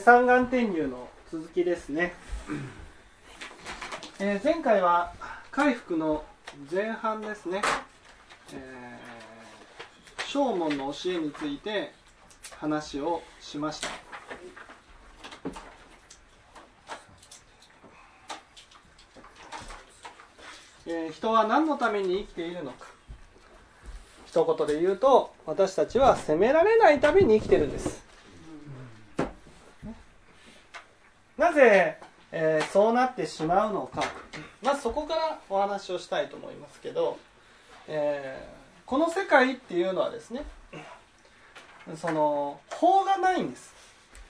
三眼転入の続きですね。前回は回復の前半ですね。正門の教えについて話をしました。人は何のために生きているのか。一言で言うと、私たちは責められないために生きているんです。なぜ、そうなってしまうのか、そこからお話をしたいと思いますけど、この世界っていうのはですね、その法がないんです。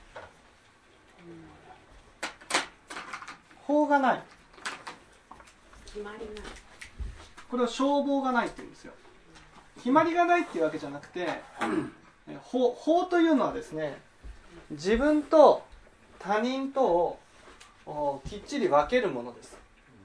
法がない。 決まりない。 これを消防がないって言うんですよ。決まりがないっていうわけじゃなくて、法というのはですね、自分と他人とをきっちり分けるものです。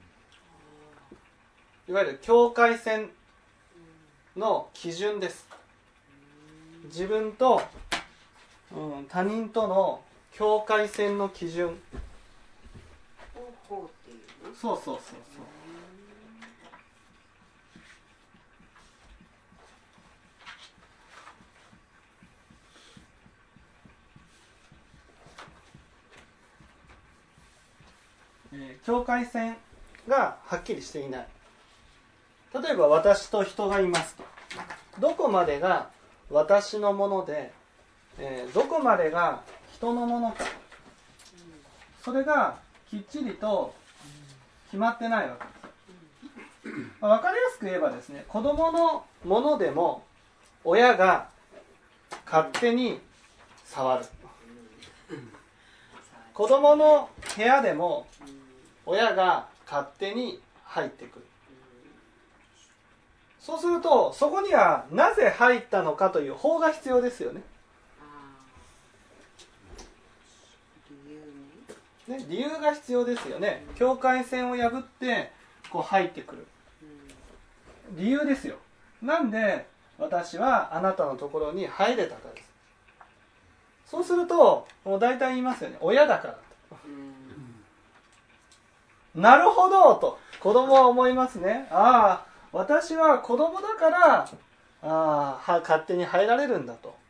いわゆる境界線の基準です。自分と、他人との境界線の基準。 法っていうの？ そう。境界線がはっきりしていない。例えば私と人がいますと、どこまでが私のもので、どこまでが人のものか、それがきっちりと決まってないわけです。分かりやすく言えばですね、子供のものでも親が勝手に触る。子供の部屋でも親が勝手に入ってくる。そうすると、そこにはなぜ入ったのかという法が必要ですよね。理由が必要ですよね。境界線を破ってこう入ってくる。理由ですよ。なんで私はあなたのところに入れたかです。そうすると、もう大体言いますよね。親だからと。なるほどと子供は思いますね。ああ、私は子供だから勝手に入られるんだと。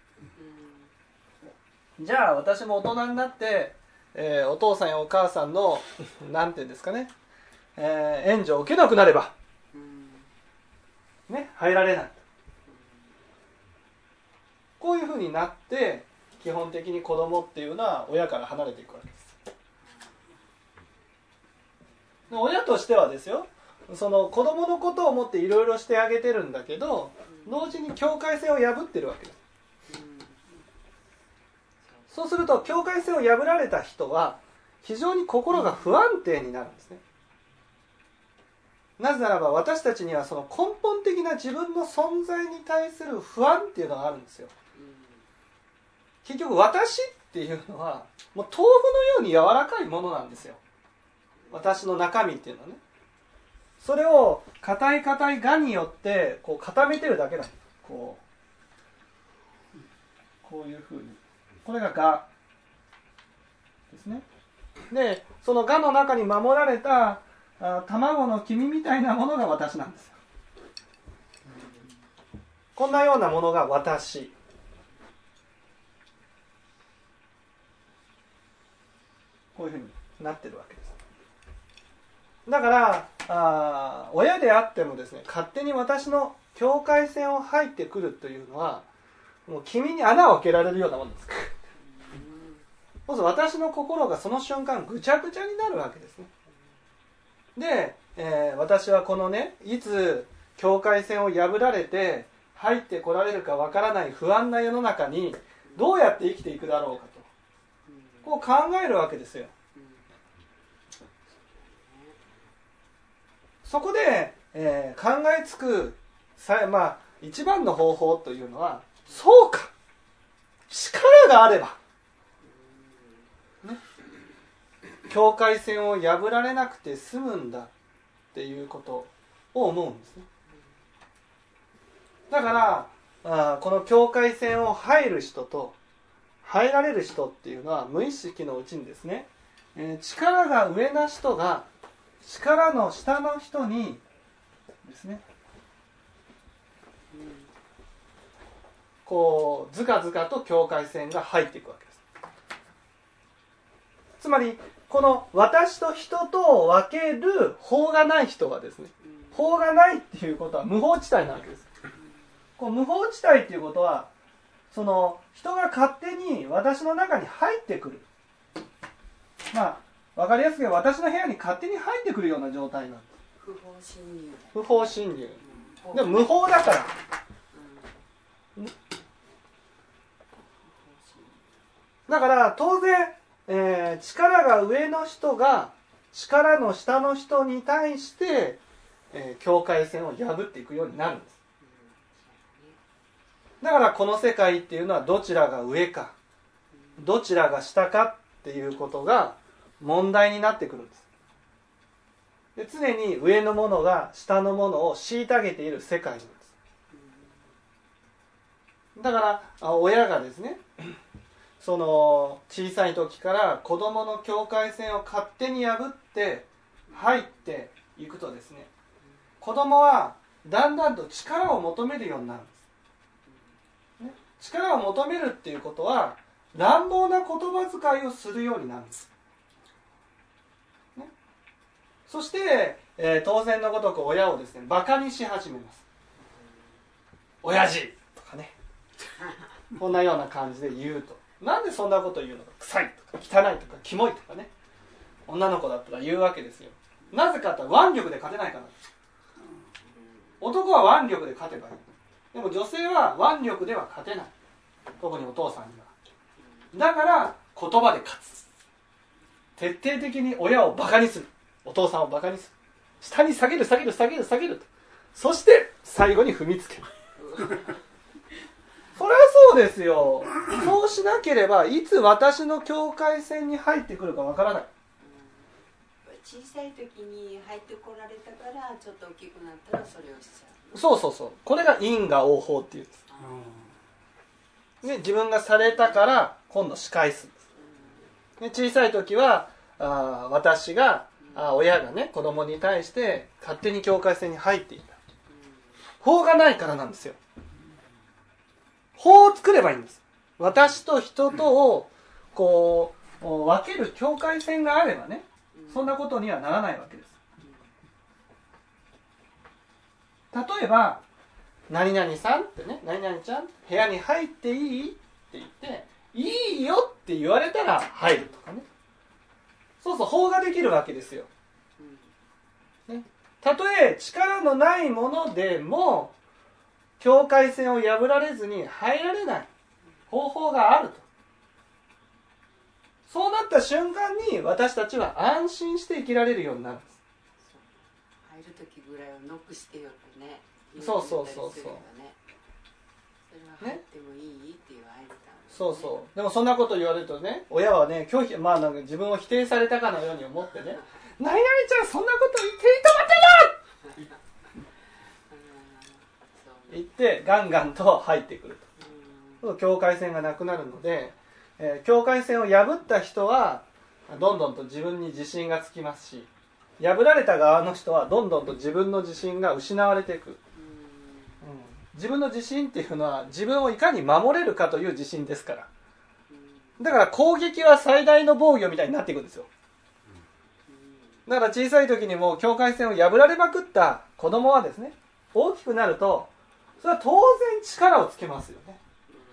じゃあ私も大人になって、お父さんやお母さんのなんていうんですかね、援助を受けなくなれば、ね、入られない。こういうふうになって基本的に子供っていうのは親から離れていくわけです。親としてはですよ、その子供のことを思っていろいろしてあげてるんだけど、同時に境界線を破ってるわけです。そうすると境界線を破られた人は非常に心が不安定になるんですね。なぜならば私たちにはその根本的な自分の存在に対する不安っていうのがあるんですよ。結局私っていうのはもう豆腐のように柔らかいものなんですよ。私の中身っていうのはね。それを硬い我によってこう固めてるだけなんです。こういうふうに。これが我ですね。で、その我の中に守られた卵の黄身みたいなものが私なんですよ。こんなようなものが私。こういうふうになってるわけです。だから親であってもですね、勝手に私の境界線を入ってくるというのはもう君に穴を開けられるようなものです。そうすると私の心がその瞬間ぐちゃぐちゃになるわけですね。で、私はこのね、いつ境界線を破られて入ってこられるかわからない不安な世の中にどうやって生きていくだろうかと、こう考えるわけですよ。そこで、考えつく一番の方法というのは、そうか、力があれば、ね、境界線を破られなくて済むんだっていうことを思うんですね。だからこの境界線を入る人と入られる人っていうのは無意識のうちにですね、力が上な人が力の下の人にですね、こうずかずかと境界線が入っていくわけです。つまりこの私と人とを分ける法がない人はですね、法がないっていうことは無法地帯なわけです。こう無法地帯っていうことは、その人が勝手に私の中に入ってくる、まあ分かりやすく言えば私の部屋に勝手に入ってくるような状態なんです。 不法侵入。 不法侵入。でも無法だから。だから当然、力が上の人が力の下の人に対して、境界線を破っていくようになるんです。だからこの世界っていうのはどちらが上かどちらが下かっていうことが問題になってくるんです。で、常に上のものが下のものを虐げている世界なんです。だから親がですね、その小さい時から子供の境界線を勝手に破って入っていくとですね、子供はだんだんと力を求めるようになるんです、ね、力を求めるっていうことは乱暴な言葉遣いをするようになるんです、ね、そして、当然のごとく親をですねバカにし始めます。親父とかねこんなような感じで言うと、なんでそんなこと言うのか、臭いとか汚いとかキモいとかね、女の子だったら言うわけですよ。なぜかというと腕力で勝てないからです。男は腕力で勝てばいい。でも女性は腕力では勝てない。特にお父さんには。だから言葉で勝つ。徹底的に親をバカにする。お父さんをバカにする。下に下げる下げる下げる下げると。そして最後に踏みつける。それはそうですよ。そうしなければいつ私の境界線に入ってくるかわからない。 小さい時に入ってこられたからちょっと大きくなったらそれをしちゃう。 そうそうそう。これが因果応報っていうんです。で、自分がされたから今度仕返すんです。で、小さい時は私が親がね子供に対して勝手に境界線に入っていた。法がないからなんですよ。法を作ればいいんです。私と人とをこう分ける境界線があればね、そんなことにはならないわけです。例えば何々さんってね、何々ちゃん部屋に入っていいって言っていいよって言われたら入るとかね、そうそう法ができるわけですよ、ね、たとえ力のないものでも境界線を破られずに入られない方法があると。そうなった瞬間に私たちは安心して生きられるようになるんです。 入る時ぐらいはノックしてよってね。 そうそうそうそう。 それは入ってもいいって言われた、ね。 そうそう。でもそんなこと言われるとね、親はね拒否、まあなんか自分を否定されたかのように思ってね、何々ちゃんそんなこと言っていいと思ってる言ってガンガンと入ってくると。境界線がなくなるので、境界線を破った人はどんどんと自分に自信がつきますし、破られた側の人はどんどんと自分の自信が失われていく、自分の自信っていうのは自分をいかに守れるかという自信ですから。だから攻撃は最大の防御みたいになっていくんですよ。だから小さい時にもう境界線を破られまくった子供はですね、大きくなるとそれは当然力をつけますよね。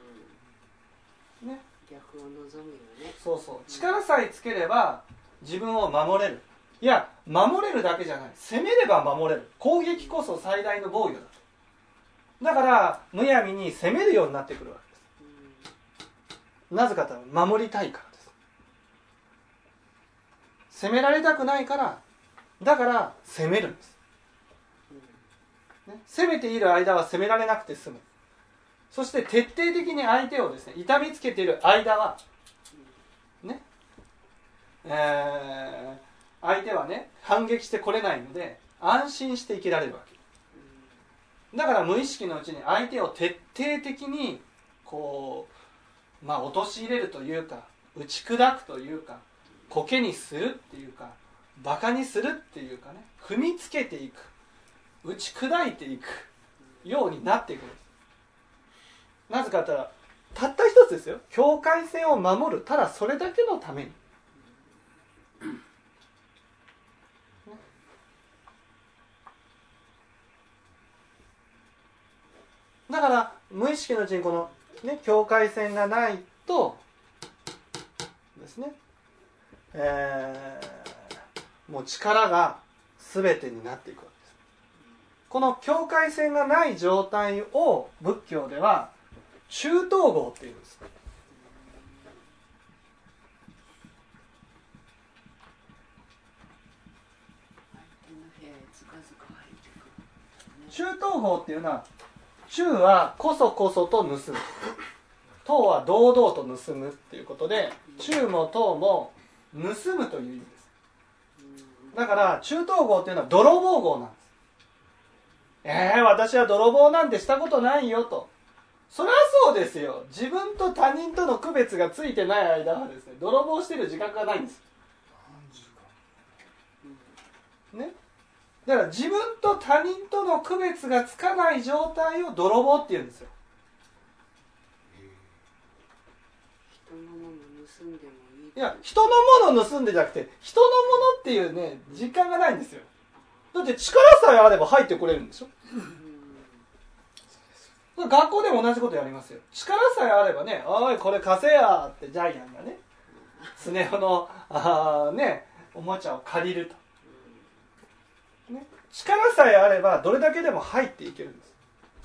ね、 逆を望むよね。 そうそう。力さえつければ自分を守れる。いや、守れるだけじゃない。攻めれば守れる。攻撃こそ最大の防御だと。だからむやみに攻めるようになってくるわけです。なぜかというと守りたいからです。攻められたくないから、だから攻めるんです。ね、攻めている間は攻められなくて済む。そして徹底的に相手をですね痛みつけている間はね、相手はね反撃してこれないので安心して生きられるわけだから無意識のうちに相手を徹底的にこ陥れるというか、打ち砕くというか、苔にするっていうか、バカにするっていうかね、踏みつけていく、打ち砕いていくようになっていくんです。なぜかというと、たった一つですよ。境界線を守る、ただそれだけのために。だから無意識のうちにこの、ね、境界線がないとですね、もう力が全てになっていくわけです。この境界線がない状態を仏教では中統合っていうんです。中統合っていうのは、中はこそこそと盗む、統は堂々と盗むっていうことで、中も統も盗むという意味です。だから中統合っていうのは泥棒合なんです。私は泥棒なんてしたことないよと。そりゃそうですよ。自分と他人との区別がついてない間はですね、泥棒してる自覚がないんです。ね。だから自分と他人との区別がつかない状態を泥棒って言うんですよ。 人のもの盗んでもいい。 いや、人のものを盗んでじゃなくて、人のものっていうね、実感がないんですよ。だって力さえあれば入ってこれるんでしょ。学校でも同じことやりますよ。力さえあればね、おいこれ貸せやってジャイアンがね、スネ夫のおもちゃを借りると。ね、力さえあればどれだけでも入っていけるんです。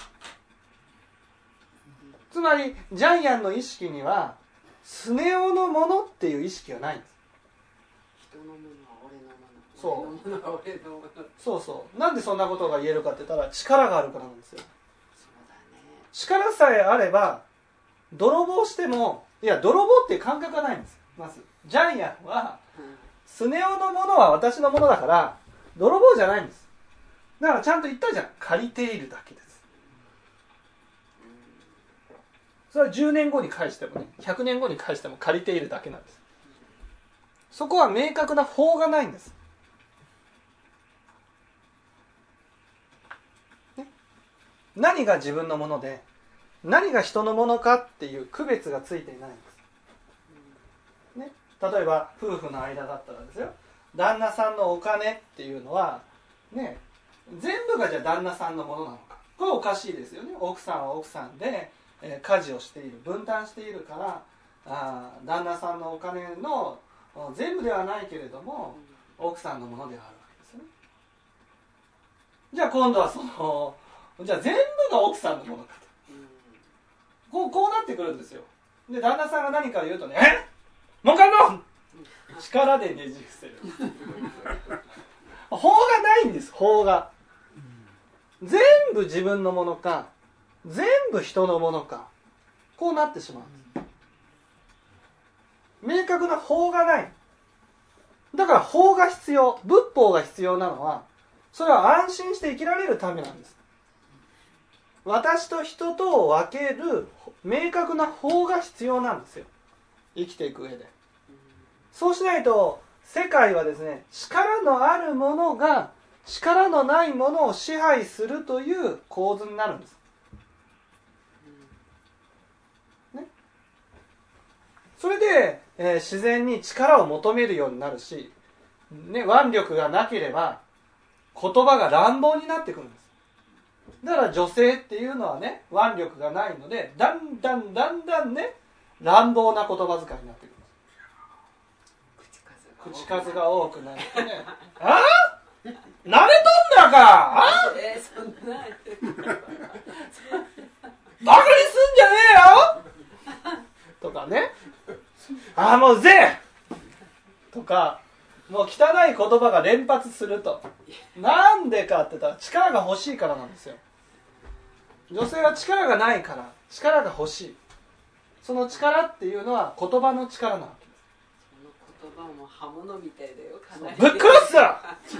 つまりジャイアンの意識にはスネ夫のものっていう意識がないんです。 人のものは俺のもの、 そう俺のものは俺のもの。 そうそう。なんでそんなことが言えるかって言ったら、力があるからなんですよ。 そうだね。 力さえあれば泥棒しても、いや泥棒っていう感覚がないんです。まずジャイアンは、スネ夫のものは私のものだから泥棒じゃないんです。だからちゃんと言ったじゃん、借りているだけです。それは10年後に返してもね、100年後に返しても借りているだけなんです。そこは明確な法がないんです、ね、何が自分のもので何が人のものかっていう区別がついていないんです、ね、例えば夫婦の間だったらですよ、旦那さんのお金っていうのはね、全部がじゃあ旦那さんのものなのか、これおかしいですよね。奥さんは奥さんで、家事をしている、分担しているから、旦那さんのお金の全部ではないけれども奥さんのものではあるわけですよね。じゃあ今度はじゃあ全部が奥さんのものかと、こうなってくるんですよ。で旦那さんが何か言うとね、もう一回の力でねじ伏せる法がないんです。法が全部自分のものか全部人のものか、こうなってしまうんです。明確な法がない。だから法が必要、仏法が必要なのは、それは安心して生きられるためなんです。私と人とを分ける明確な法が必要なんですよ、生きていく上で。そうしないと世界はですね、力のあるものが力のないものを支配するという構図になるんです、ね、それで、自然に力を求めるようになるし、ね、腕力がなければ言葉が乱暴になってくるんです。だから女性っていうのはね、腕力がないのでだんだんね、乱暴な言葉遣いになってくるんです。口数が多くなってねああ慣れとんだか、 そんなバカにすんじゃねえよとかね、もうぜとか、もう汚い言葉が連発すると。なんでかって言ったら力が欲しいからなんですよ。女性は力がないから力が欲しい。その力っていうのは言葉の力なわけです。 その言葉も刃物みたいだよ、かなり。 ぶっ殺すぞ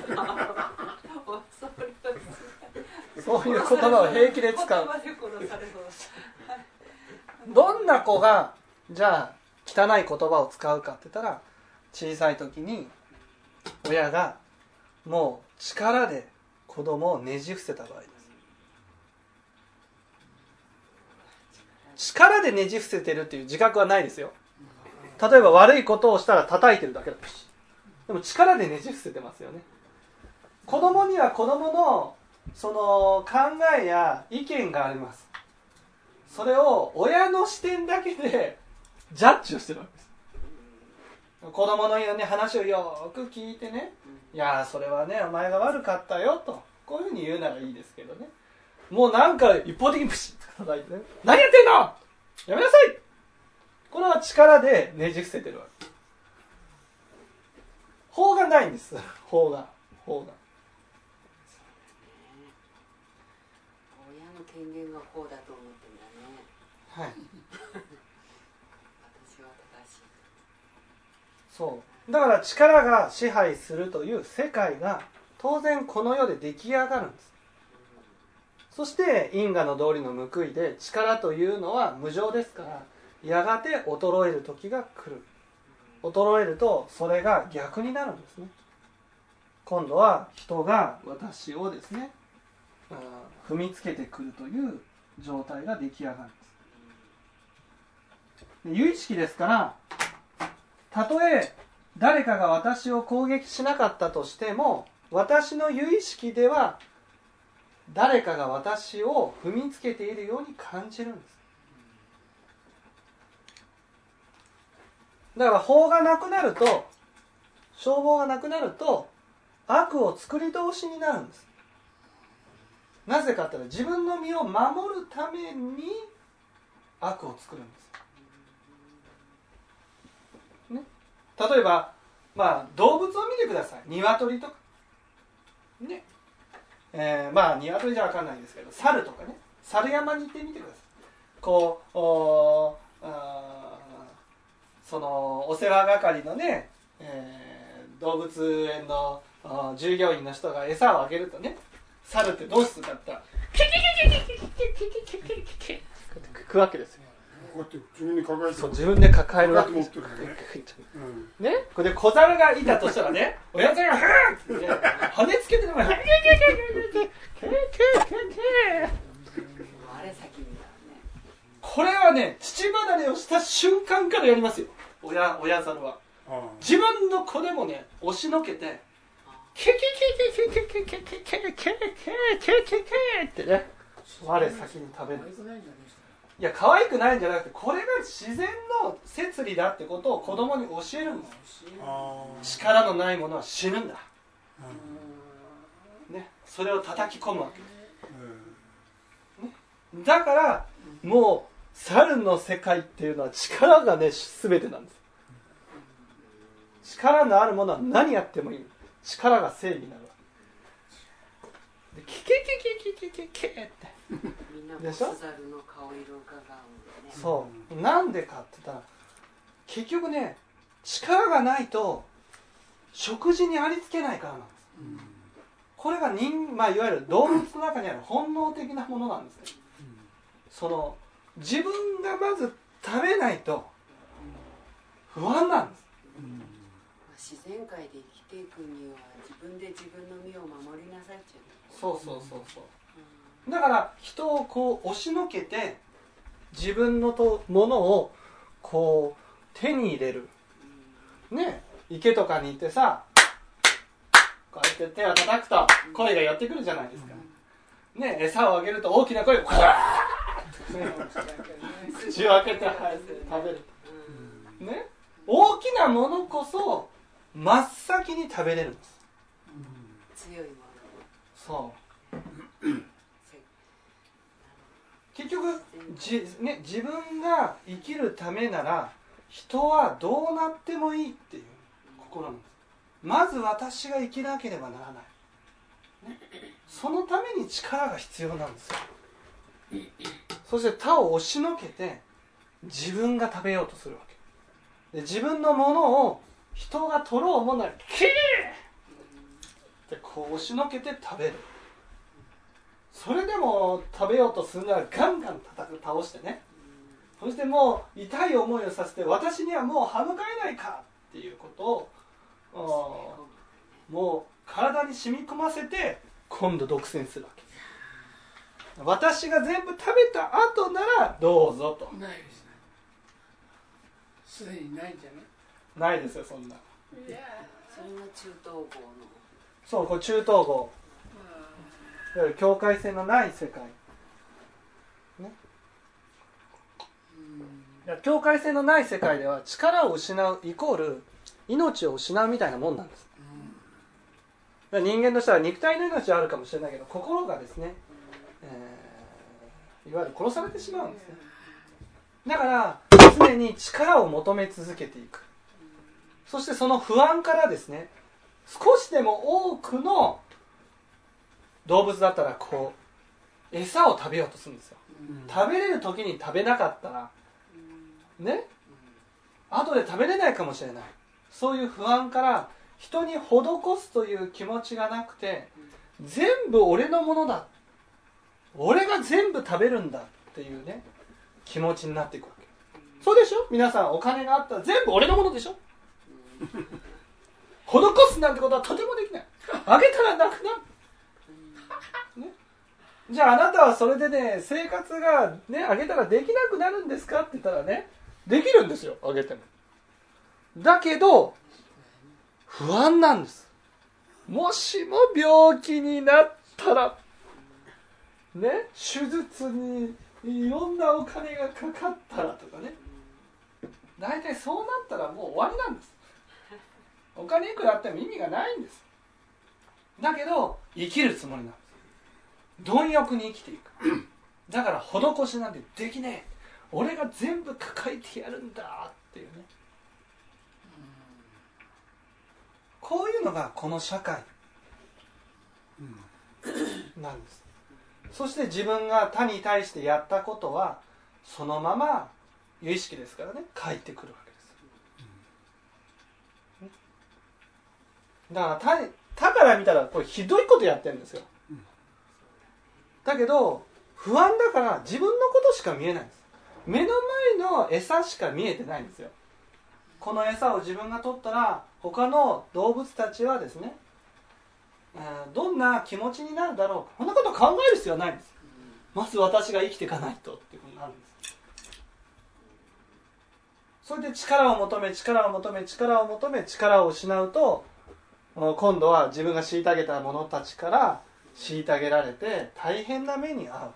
そういう言葉を平気で使う。どんな子がじゃあ汚い言葉を使うかって言ったら、小さい時に親がもう力で子供をねじ伏せた場合です。力でねじ伏せてるっていう自覚はないですよ。例えば悪いことをしたら叩いてるだけだ。でも力でねじ伏せてますよね。子供には子供のその考えや意見があります。それを親の視点だけでジャッジをしてるわけです。子供の言うね話をよく聞いてね、いやそれはねお前が悪かったよとこういうふうに言うならいいですけどね、もうなんか一方的にプシッと叩いてね、何やってんのやめなさい、これは力でねじ伏せてるわけ。法がないんです。法が親の権限が法だと思ってんだね。 はい私は正しい。 そうだから力が支配するという世界が当然この世で出来上がるんです。そして因果の道理の報いで力というのは無常ですから、やがて衰える時が来る。衰えるとそれが逆になるんですね。今度は人が私をですね、踏みつけてくるという状態が出来上がるんです。で有意識ですから、たとえ誰かが私を攻撃しなかったとしても、私の有意識では誰かが私を踏みつけているように感じるんです。だから法がなくなると、消防がなくなると悪を作り通しになるんです。なぜかというと自分の身を守るために悪を作るんです、ね、例えば、動物を見てください。鶏とかね、鶏じゃ分かんないですけど猿とかね、猿山に行ってみてください。こうそのお世話係のね、動物園の従業員の人が餌をあげるとね、猿ってどうするかって言ったら食うわけですよ。 こうやって自分で抱えて、 そう自分で抱えるわけです。 ね、 これで小猿がいたとしたらね、親猿がって跳ねつけてるのがこれはね、乳離れをした瞬間からやりますよ。親猿は自分の子でもね押しのけてケケケケケケケケケケケケケケケってね、我先に食べる。いや可愛くないんじゃなくて、これが自然の摂理だってことを子供に教えるんです。力のないものは死ぬんだ、ね、それを叩き込むわけです、ね、だからもう猿の世界っていうのは力がね全てなんです。力のあるものは何やってもいい。力が正義になるわけで、キケキケキケキケってみんなボス猿の顔色を伺うんでね。 そう、なんでかって言ったら、結局ね、力がないと食事にありつけないからなんです、これがいわゆる動物の中にある本能的なものなんですね。その自分がまず食べないと不安なんです。 自然界で生きていくには自分で自分の身を守りなさいっていう。 そう、だから人をこう押しのけて自分のものをこう手に入れる、ね、池とかに行ってさ、こうやって手を叩くと声が寄ってくるじゃないですか、ね、餌をあげると大きな声を口を開けて食べる、ね、大きなものこそ真っ先に食べれるんです、 強いもの。 そう結局自分が生きるためなら人はどうなってもいいっていう心なんです。まず私が生きなければならない、ね、そのために力が必要なんですよ。そして他を押しのけて自分が食べようとするわけで、自分のものを人が取ろうもんならキーってこう押しのけて食べる。それでも食べようとするならガンガン倒してね、 そしてもう痛い思いをさせて、私にはもう歯向かえないかっていうことをもう体に染み込ませて今度独占するわけ。私が全部食べた後ならどうぞと。 ないですね。すでにないんじゃないですよ、そんな。 ない。いやそれが中東号の。 そう、これ中東号、いわゆる境界線のない世界ね。いや、境界線のない世界では力を失うイコール命を失うみたいなもんなんです。人間としては肉体の命はあるかもしれないけど、心がですね、いわゆる殺されてしまうんですね。だから常に力を求め続けていく。そしてその不安からですね、少しでも多くの動物だったらこう餌を食べようとするんですよ。食べれる時に食べなかったらね、後で食べれないかもしれない。そういう不安から人に施すという気持ちがなくて、全部俺のものだ、俺が全部食べるんだっていうね気持ちになっていくわけ。そうでしょ。皆さんお金があったら全部俺のものでしょ。施すなんてことはとてもできない。あげたらなくなる、ね、じゃああなたはそれでね生活がねあげたらできなくなるんですかって言ったらね、できるんですよ、あげても。だけど不安なんです。もしも病気になったらね、手術にいろんなお金がかかったらとかね、大体そうなったらもう終わりなんです。お金いくらあっても意味がないんです。だけど生きるつもりなんです。貪欲に生きていく。だから施しなんてできねえ、俺が全部抱えてやるんだっていうね、こういうのがこの社会なんです。そして自分が他に対してやったことはそのまま有意識ですからね、返ってくるわけです。だから他から見たらこれひどいことやってるんですよ。だけど不安だから自分のことしか見えないんです。目の前の餌しか見えてないんですよ。この餌を自分が取ったら他の動物たちはですね、どんな気持ちになるだろうか、こんなこと考える必要はないんです。まず私が生きていかないとっていうことになるんです。それで力を求め力を求め力を求め力を失うと、今度は自分が虐げた者たちから虐げられて大変な目に遭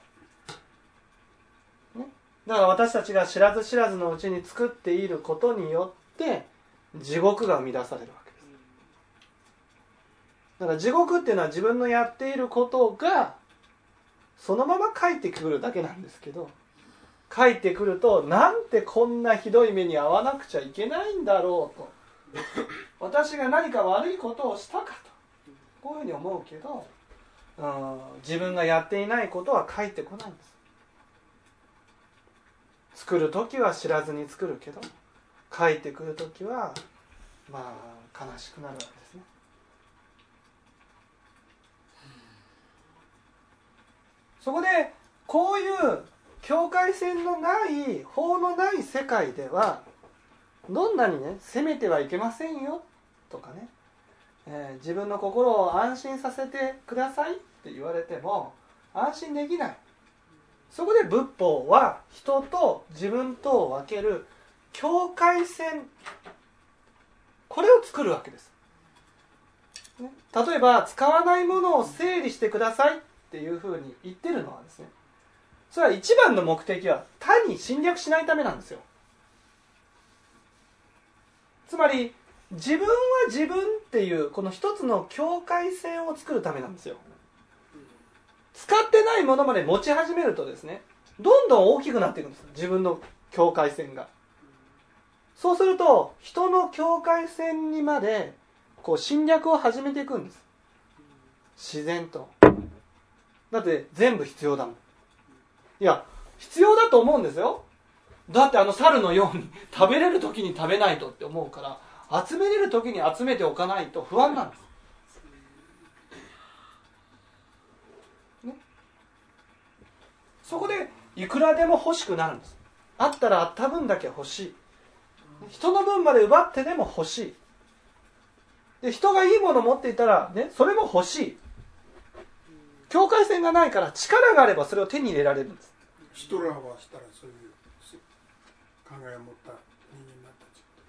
う、ね、だから私たちが知らず知らずのうちに作っていることによって地獄が生み出されるわけです。だから地獄っていうのは自分のやっていることがそのまま返ってくるだけなんですけど、返ってくるとなんてこんなひどい目に遭わなくちゃいけないんだろうと、私が何か悪いことをしたかと、こういうふうに思うけど、自分がやっていないことは返ってこないんです。作るときは知らずに作るけど、返ってくるときはまあ悲しくなるわけですね。そこでこういう境界線のない法のない世界ではどんなにね責めてはいけませんよとかね、自分の心を安心させてくださいって言われても安心できない。そこで仏法は人と自分とを分ける境界線、これを作るわけです、ね、例えば使わないものを整理してくださいっていうふうに言ってるのはですね、それは一番の目的は他に侵略しないためなんですよ。つまり自分は自分っていうこの一つの境界線を作るためなんですよ。使ってないものまで持ち始めるとですね、どんどん大きくなっていくんです、自分の境界線が。そうすると人の境界線にまでこう侵略を始めていくんです、自然と。だって全部必要だもん。いや必要だと思うんですよ。だって猿のように食べれる時に食べないとって思うから、集めれる時に集めておかないと不安なんです、ね、そこでいくらでも欲しくなるんです。 あったらあった分だけ欲しい、人の分まで奪ってでも欲しい、で人がいいものを持っていたら、ね、それも欲しい。境界線がないから力があればそれを手に入れられるんです。 ヒトラーはしたらそういう考えを持った人間になった。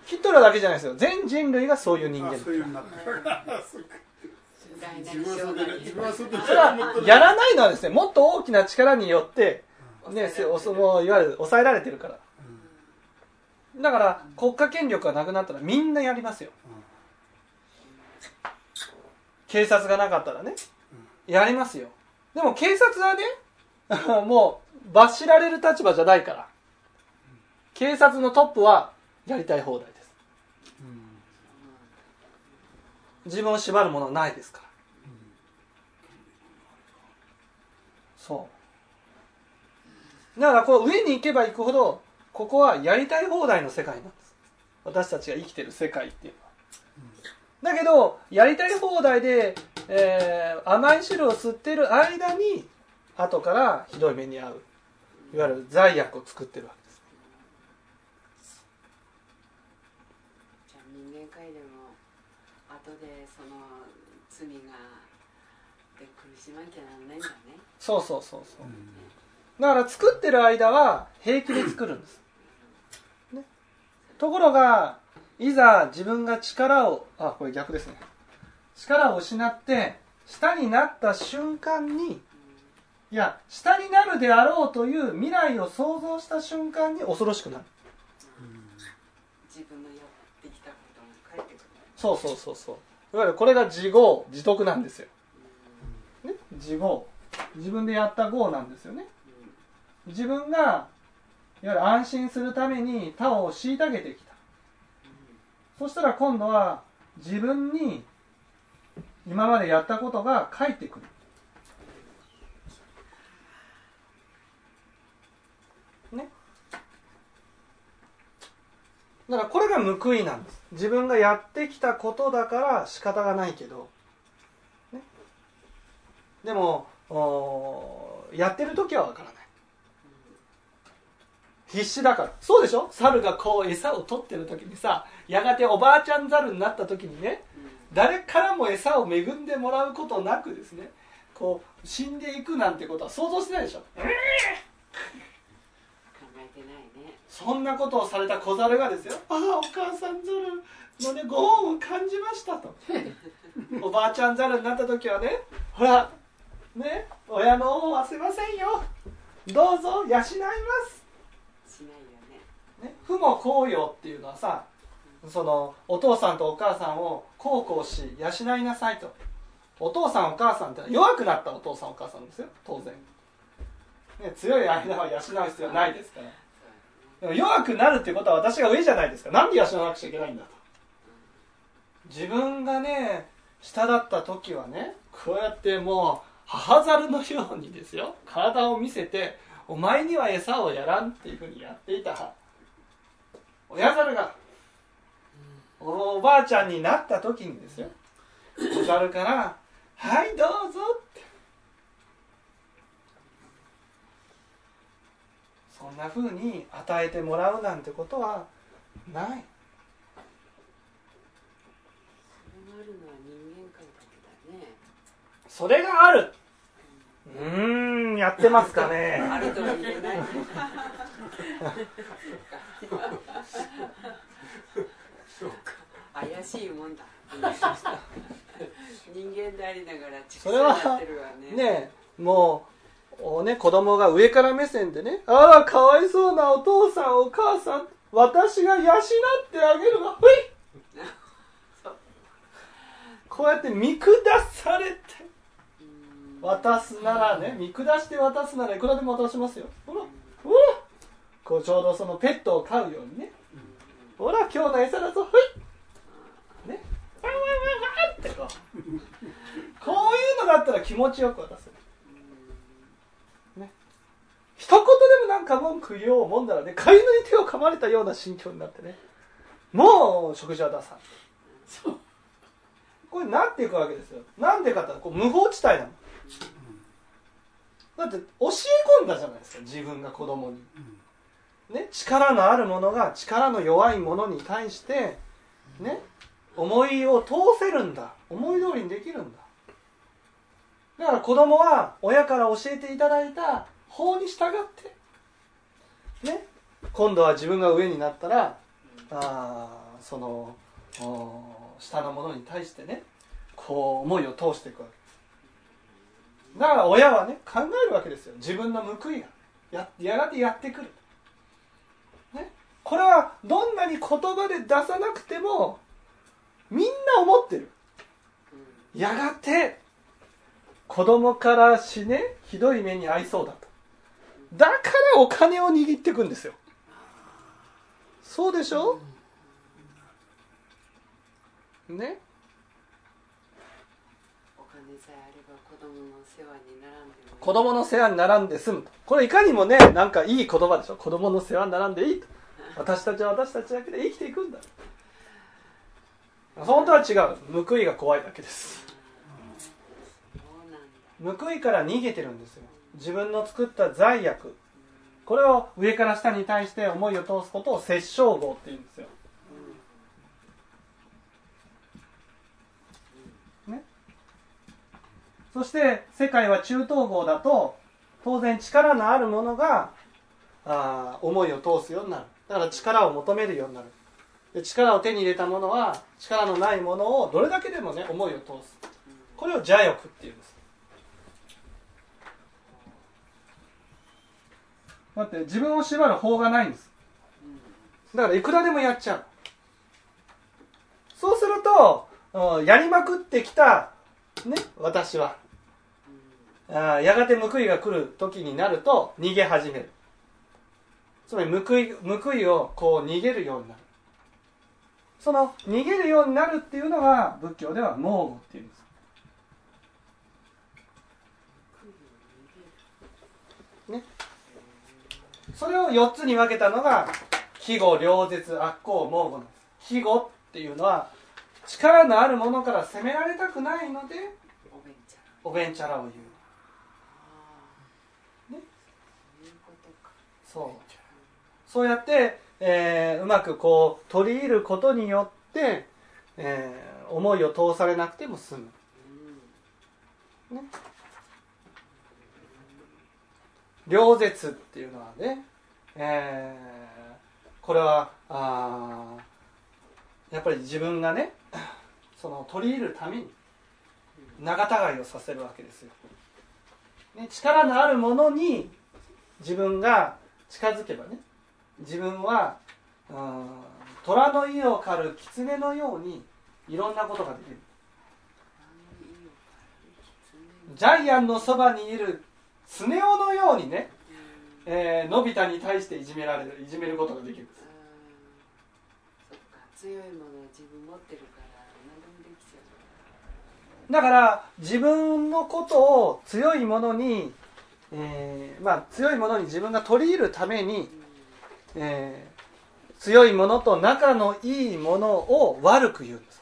ヒトラーだけじゃないですよ、全人類がそういう人間です。 そういうになった。自分はそうでそれはやらないのはですね、もっと大きな力によって、ね、そのいわゆる抑えられてるから。だから国家権力がなくなったらみんなやりますよ。警察がなかったらね、やりますよ。でも警察はねもう罰せられる立場じゃないから、警察のトップはやりたい放題です。自分を縛るものはないですから。そうだからこう上に行けば行くほど、ここはやりたい放題の世界なんです。私たちが生きてる世界っていうのは。だけどやりたい放題で、甘い汁を吸っている間に後からひどい目に遭う、いわゆる罪悪を作ってるわけです。 じゃあ人間界でも後でその罪がで苦しまなきゃならないんだね。 そうそうそうそう。だから作ってる間は平気で作るんです、ね、ところがいざ自分がこれ逆ですね、力を失って下になった瞬間に、いや下になるであろうという未来を想像した瞬間に恐ろしくなる。 自分のやってきたことが返ってくる。 そうそうそうそう。いわゆるこれが自業自得なんですよ、ね、自業、自分でやった業なんですよね。自分がいわゆる安心するために他を虐げてきた。そしたら今度は自分に今までやったことが返ってくる。ね。だからこれが報いなんです。自分がやってきたことだから仕方がないけど、ね、でもやってる時はわからない。必死だから。そうでしょ。猿がこう餌を取ってる時にさ、やがておばあちゃん猿になった時にね、誰からも餌を恵んでもらうことなくですね、こう死んでいくなんてことは想像してないでしょ。考えてないね。 そんなことをされた小猿がですよ、ああお母さん猿のねご恩を感じましたとおばあちゃん猿になった時はね、ほらね、親の恩を忘れませんよ、どうぞ養います。 しないよね。 父母孝養っていうのはさ、そのお父さんとお母さんを孝行し養いなさいと。お父さんお母さんって弱くなったお父さんお母さんですよ、当然、ね、強い間は養う必要はないですから。でも弱くなるっていうことは私が上じゃないですか。なんで養わなくちゃいけないんだと。自分がね下だった時はね、こうやってもう母猿のようにですよ、体を見せてお前には餌をやらんっていうふうにやっていた親猿がおばあちゃんになった時にですよ、小猿からはいどうぞって、そんなふうに与えてもらうなんてことはない。 それがあるのは人間界だけだね。 それがある。やってますかね。 あるとは言えない。そうか。怪しいもんだ。人間でありながらそれはね、もうね、子供が上から目線でね、ああかわいそうなお父さんお母さん、私が養ってあげるわ、ほいこうやって見下されて渡すならね、見下して渡すならいくらでも渡しますよ。ほら、こうちょうどそのペットを飼うようにね、ほら今日の餌だぞ、ほいね、ワンワンワンワンってこういうのだったら気持ちよく渡せる。ね、一言でもなんか文句言おうもんだらね、飼い犬に手を噛まれたような心境になってね、もう食事は出さん。そう。これなっていくわけですよ。なんでかってこう無法地帯なの。だって教え込んだじゃないですか、自分が子供に。 ね、力のある者が力の弱い者に対してね、思いを通せるんだ、思い通りにできるんだ。だから子供は親から教えていただいた法に従ってね、今度は自分が上になったらその下の者に対してね、こう思いを通していくわけ。だから親はね、考えるわけですよ。自分の報いがやがてやってくる、ね、これはどんなに言葉で出さなくてもみんな思ってる。やがて子供からしね、ひどい目に遭いそうだと。だからお金を握っていくんですよ。そうでしょ、ね。 お金さえあれば子供の世話にならんでもいい。 子供の世話にならんで済むと。これいかにもね、なんかいい言葉でしょ。子供の世話にならんでいいと。私たちは私たちだけで生きていくんだ。本当は違う。報いが怖いだけです。報いから逃げてるんですよ。自分の作った罪悪、これを上から下に対して思いを通すことを殺生業っていうんですよ、ね、そして世界は中等業だと当然力のあるものが思いを通すようになる。だから力を求めるようになる。で、力を手に入れた者は力のないものをどれだけでもね、思いを通す。これを邪欲っていうんです。だって自分を縛る法がないんです。だからいくらでもやっちゃう。そうするとやりまくってきた、ね、私はやがて報いが来る時になると逃げ始める。つまり報いをこう逃げるようになる。その逃げるようになるっていうのが仏教では盲語っていうんです。ね、それを4つに分けたのが非語、両絶、悪行、盲語なんです。非語っていうのは力のあるものから責められたくないのでおべんちゃらを言う。ね、そうやって、うまくこう取り入ることによって、思いを通されなくても済む、ね、両絶っていうのはね、これはやっぱり自分がね、その取り入るために仲違いをさせるわけですよ、ね、力のあるものに自分が近づけばね、自分は虎の意を狩る狐のようにいろんなことができる。ジャイアンのそばにいるスネ夫のようにね、のび太に対していじめることができるんです。 そっか、強いものを自分持ってるから何でもできちゃう。 だから自分のことを強いものに、強いものに自分が取り入るために、強いものと仲のいいものを悪く言うんです、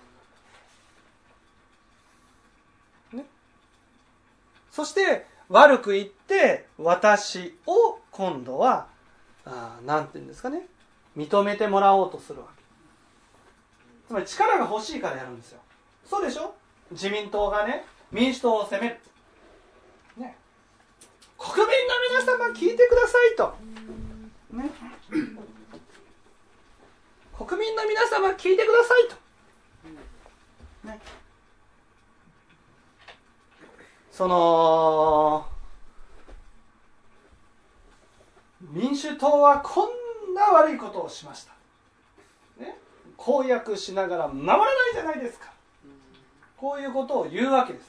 ね、そして悪く言って私を今度はなんていうんですかね、認めてもらおうとするわけ。つまり力が欲しいからやるんですよ。そうでしょ。自民党がね、民主党を責める、ね、国民の皆様聞いてくださいと、ね、国民の皆様聞いてくださいと、ね、その民主党はこんな悪いことをしました、ね、公約しながら守らないじゃないですか、こういうことを言うわけです。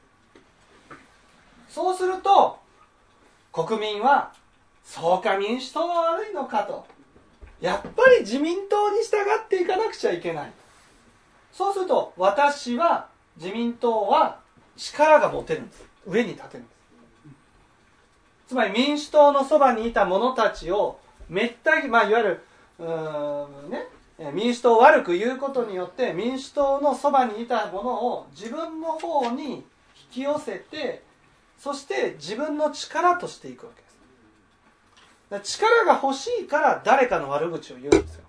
そうすると国民はそうか、民主党は悪いのかと、やっぱり自民党に従っていかなくちゃいけない。そうすると私は、自民党は力が持てるんです。上に立てるんです。つまり民主党のそばにいた者たちをめったに、いわゆる民主党を悪く言うことによって民主党のそばにいた者を自分の方に引き寄せて、そして自分の力としていくわけです。 だから力が欲しいから誰かの悪口を言うんですよ。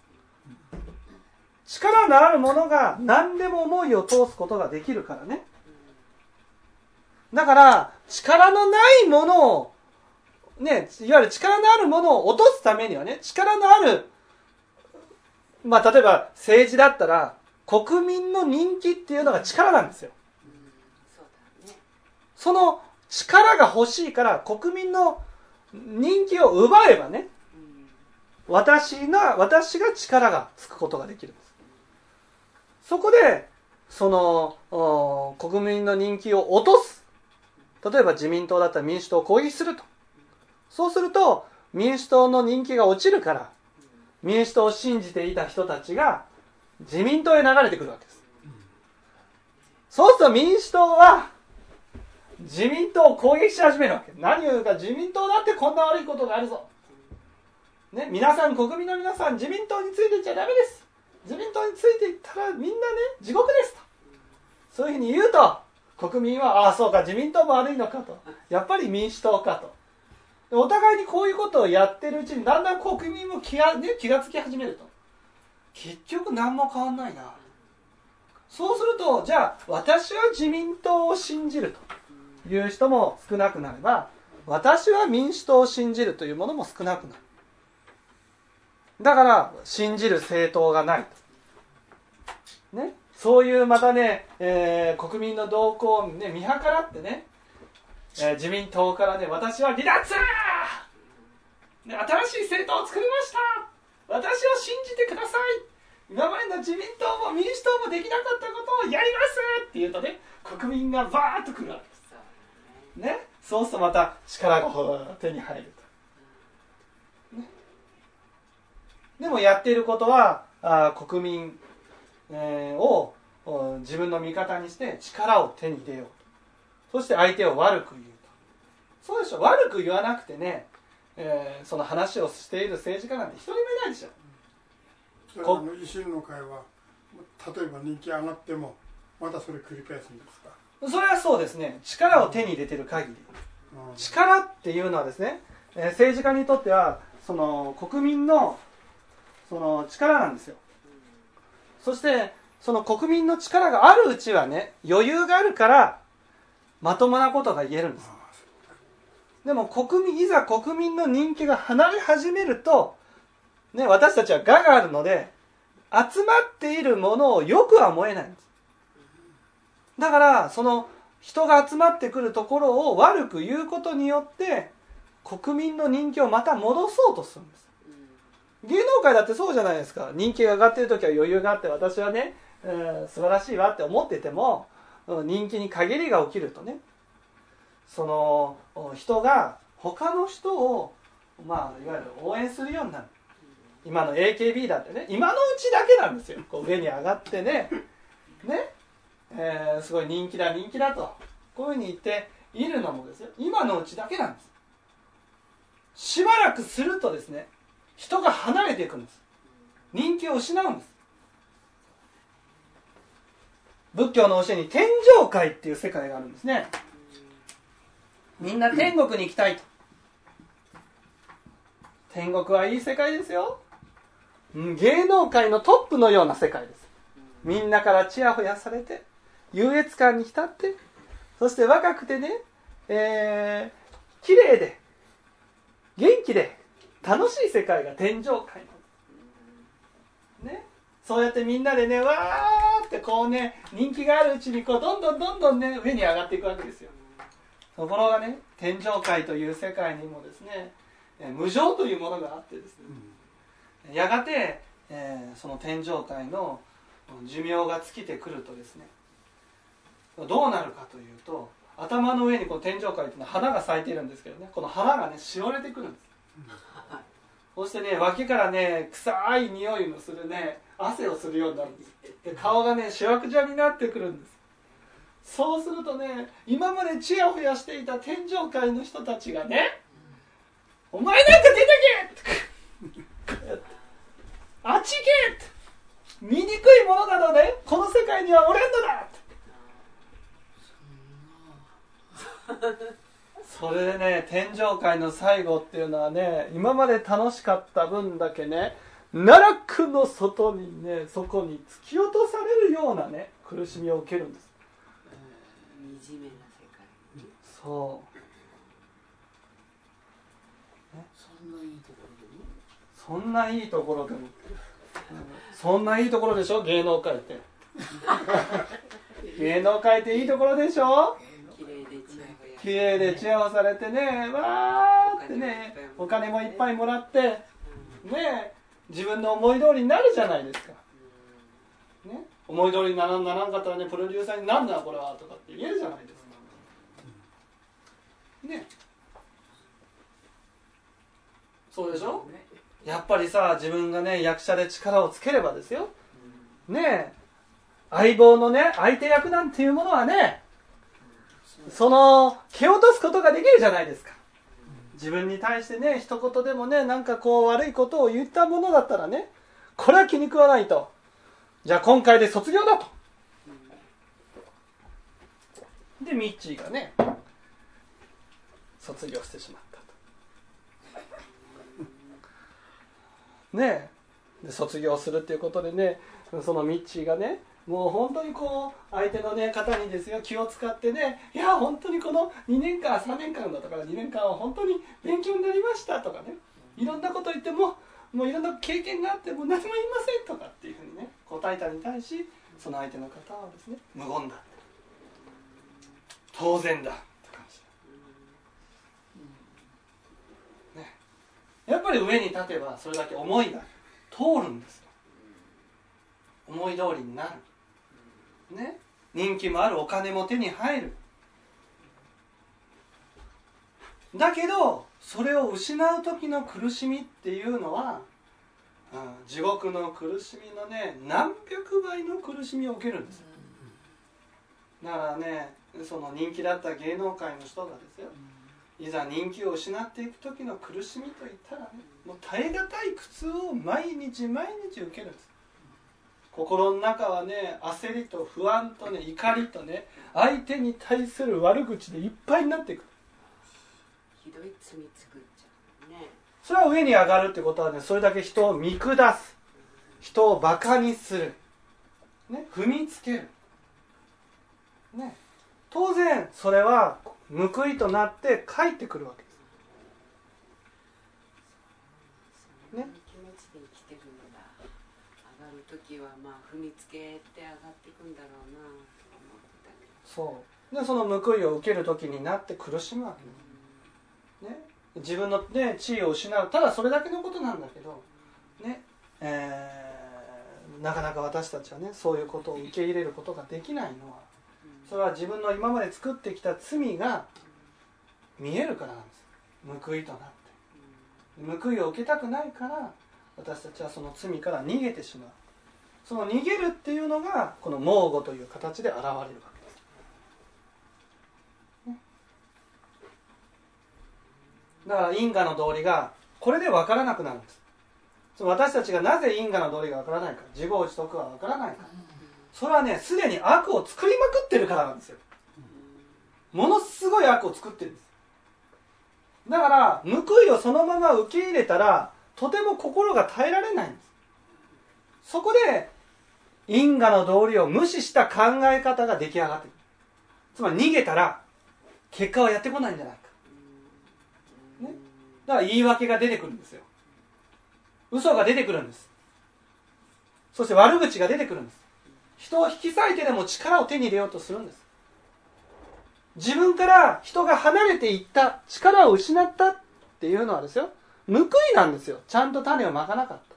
力のある者が何でも思いを通すことができるからね。だから力のないものをね、いわゆる力のあるものを落とすためにはね、力のある、まあ例えば政治だったら国民の人気っていうのが力なんですよ。 そうだね。 その力が欲しいから国民の人気を奪えばね、私が力がつくことができるんです。そこでその国民の人気を落とす。例えば自民党だったら民主党を攻撃すると。そうすると民主党の人気が落ちるから、民主党を信じていた人たちが自民党へ流れてくるわけです。そうすると民主党は自民党を攻撃し始めるわけ。何を言うか、自民党だってこんな悪いことがあるぞ、ね、皆さん、国民の皆さん、自民党についていっちゃダメです。自民党についていったらみんなね、地獄ですと。そういうふうに言うと国民は、ああそうか、自民党も悪いのかと、やっぱり民主党かと。でお互いにこういうことをやってるうちにだんだん国民も気がつき始めると、結局何も変わんないな。そうすると、じゃあ私は自民党を信じるという人も少なくなれば、私は民主党を信じるというものも少なくなる。だから信じる政党がないと、ね、そういうまたね、国民の動向を、ね、見計らってね、自民党からね、私は離脱、ね、新しい政党を作りました、私を信じてください、今までの自民党も民主党もできなかったことをやりますって言うとね、国民がバーッと来るわけですね。そうするとまた力が手に入ると、ね、でもやっていることは国民、を自分の味方にして力を手に入れようと。そして相手を悪く言うと。そうでしょ。悪く言わなくてね、その話をしている政治家なんて一人もいないでしょ。 維新の会は例えば人気上がってもまたそれ繰り返すんですか。 それはそうですね。力を手に入れている限り、力っていうのはですね、政治家にとってはその国民のその力なんですよ。そしてその国民の力があるうちはね、余裕があるからまともなことが言えるんです。でもいざ国民の人気が離れ始めると、ね、私たちは我があるので集まっているものをよくは思えないんです。だからその人が集まってくるところを悪く言うことによって国民の人気をまた戻そうとするんです。芸能界だってそうじゃないですか。人気が上がっている時は余裕があって、私はね、素晴らしいわって思ってても、人気に陰りが起きるとね、その人が他の人を、いわゆる応援するようになる。今の AKB だってね、今のうちだけなんですよ。こう上に上がってね、すごい人気だとこういうふうに言っているのもですよ、今のうちだけなんです。しばらくするとですね、人が離れていくんです。人気を失うんです。仏教の教えに天上界っていう世界があるんですね。みんな天国に行きたいと。天国はいい世界ですよ。芸能界のトップのような世界です。みんなからチヤホヤされて、優越感に浸って、そして若くてね、綺麗で元気で楽しい世界が天上界ね。そうやってみんなでね、わーってこうね、人気があるうちにこうどんどんね、上に上がっていくわけですよ。ところがね、天上界という世界にもですね、無常というものがあってですね、やがて、その天上界の寿命が尽きてくるとですね、どうなるかというと、頭の上にこの天上界というのは花が咲いているんですけどね、この花がね、しおれてくるんです。そしてね、脇からね、臭い匂いのするね、汗をするようになるんです。で、顔がね、しわくちゃになってくるんです。そうするとね、今までチヤホヤしていた天上界の人たちがね、お前なんか出てけあっち行け醜いものなどね、この世界にはおれんのだそれでね、天上界の最後っていうのはね、今まで楽しかった分だけね、奈落の外にね、そこに突き落とされるようなね、苦しみを受けるんです。 惨めな世界。 そう、 そんないいところでもそんないいところでも、そんないいところでしょ、芸能界って芸能界っていいところでしょ。綺麗でチヤホヤされてね、わーってね、お金もいっぱいもらってね、自分の思い通りになるじゃないですか、ね、思い通りにならんかったらね、プロデューサーになんだこれはとかって言えるじゃないですかね。そうでしょ。やっぱりさ、自分がね、役者で力をつければですよね、相棒のね、相手役なんていうものはね、その蹴落とすことができるじゃないですか。自分に対してね、一言でもね、なんかこう悪いことを言ったものだったらね、これは気に食わないと、じゃあ今回で卒業だと。でミッチーがね、卒業してしまったとね。で卒業するっていうことでね、そのミッチーがね、もう本当にこう相手の、ね、方にですよ、気を使ってね、いや本当にこの2年間3年間だとか2年間は本当に勉強になりましたとかね、いろんなこと言ってもういろんな経験があっても何も言いませんとかっていうふうにね答えたに対し、その相手の方はですね、無言だ、当然だって感じ、ね、やっぱり上に立てばそれだけ思いが通るんですよ。思い通りになる、ね、人気もある、お金も手に入る。だけどそれを失う時の苦しみっていうのは、地獄の苦しみのね、何百倍の苦しみを受けるんです。だからね、その人気だった芸能界の人がですよ、いざ人気を失っていく時の苦しみといったらね、もう耐え難い苦痛を毎日毎日受けるんです。心の中はね、焦りと不安とね、怒りとね、相手に対する悪口でいっぱいになっていく。 ひどい罪作っちゃうね。 それは上に上がるってことはね、それだけ人を見下す、人をバカにする、ね、踏みつける、ね、当然それは報いとなって返ってくるわけです。ね、 気持ちで生きてるんだ。上がるときはまあ踏みつけて上がっていくんだろうなと思ってたけど。 そうで、その報いを受けるときになって苦しむわけです、ね、自分の、ね、地位を失う、ただそれだけのことなんだけど、ね、なかなか私たちはね、そういうことを受け入れることができないのは、それは自分の今まで作ってきた罪が見えるからなんです。報いとなって報いを受けたくないから、私たちはその罪から逃げてしまう。その逃げるっていうのがこの妄語という形で現れるわけです、ね、だから因果の道理がこれで分からなくなるんです。私たちがなぜ因果の道理が分からないか、自業自得は分からないか、それはね、すでに悪を作りまくってるからなんですよ。ものすごい悪を作ってるんです。だから報いをそのまま受け入れたら、とても心が耐えられないんです。そこで因果の道理を無視した考え方が出来上がってくる。つまり逃げたら結果はやってこないんじゃないか、ね、だから言い訳が出てくるんですよ。嘘が出てくるんです。そして悪口が出てくるんです。人を引き裂いてでも力を手に入れようとするんです。自分から人が離れていった、力を失ったっていうのはですよ、報いなんですよ。ちゃんと種をまかなかった、